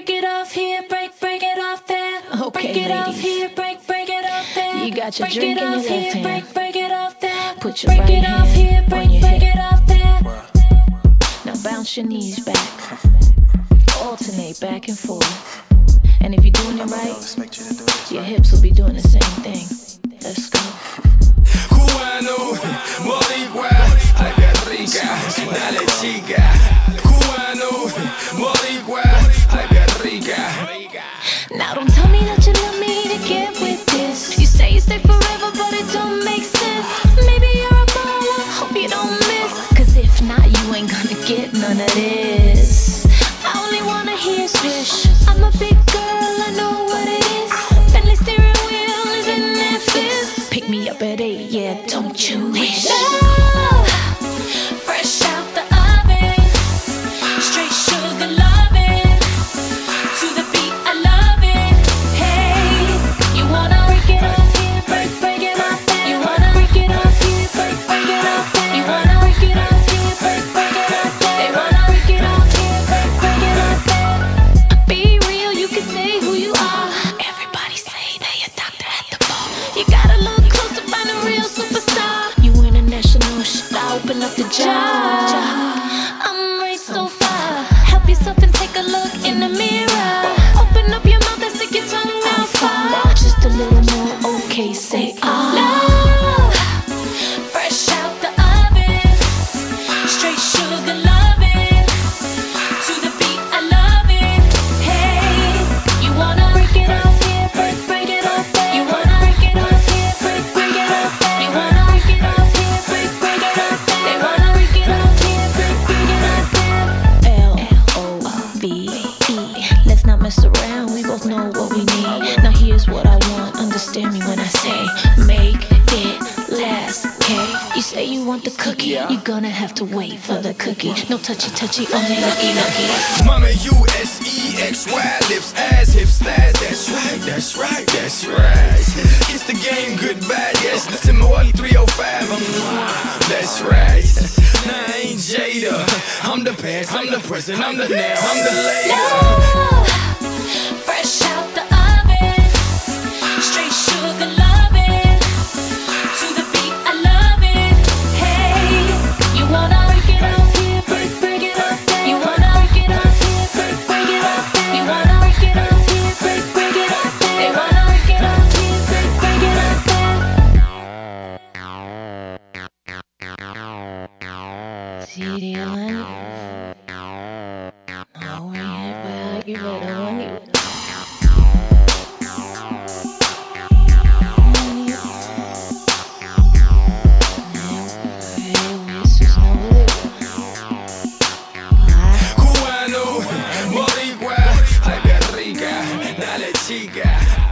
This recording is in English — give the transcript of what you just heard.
break it off here, break it off there. Okay, break it off ladies. here, break it off there. You got your break drink it in your off left here, hand. break it off there. Put your break right it off hand here, on break your hip. it off there. Now bounce your knees back. Alternate back and forth. And if you're doing it right, your hips will be doing the same thing. Let's go. Cubano, boricua, ay que rica, dale chica. Cubano, boricua, ay que rica. Now don't tell me that you love me to get with this. You say you stay forever, but it don't make sense. Maybe you're a baller, hope you don't miss. Cause if not, you ain't gonna get none of this. I only wanna hear swish. I'm a big girl, I know what it is. Bentley steering wheel is in Memphis. Pick me up at 8, yeah, don't you wish? Love, fresh out the oven, straight sugar loving. To the beat, I love it. Hey, you wanna break it off here, break it off there. You wanna break it off here, break it off there. You wanna break it off here, break it off there. They wanna break it off here, break it off there. Be real, you can say who you are. Everybody say they a doctor at the bar. You gotta look close to find a real superstar. You international, should I open up the jar? I'm right so far. Help yourself and take a look in the mirror. Open up your mouth and stick your tongue out far. Just a little more, okay, say love, fresh out the oven, straight sugar loving. To the beat, I love it. Hey, you wanna break it off here, break it off there. You wanna break it off here, break it off there. You wanna break it off here, break it off there. They wanna break it off here, break it off there. L-O-V-E. Let's not mess around, we both know what we need. Now here's what I want, understand me when I say make it last, okay? You say you want the cookie, you're gonna have to wait for the cookie. No touchy, only lucky. Mama, U-S-E-X-Y, lips, ass, hips, thighs. That's right. It's the game, goodbye, yes. Listen, Milwaukee 305, that's right. Nah, I ain't Jada. I'm the past, I'm the present, I'm the now, I'm the later. Love, fresh out the oven, straight sugar loving. To the beat, I love it. Hey, you wanna break it off here, break it off there. You wanna break it off here, break it off there. You wanna break it off here, break it off there. They wanna break it off here, break it off there. See the line? Oh, yeah, you better run it. Cubano, boricua, ay que rica, dale chica.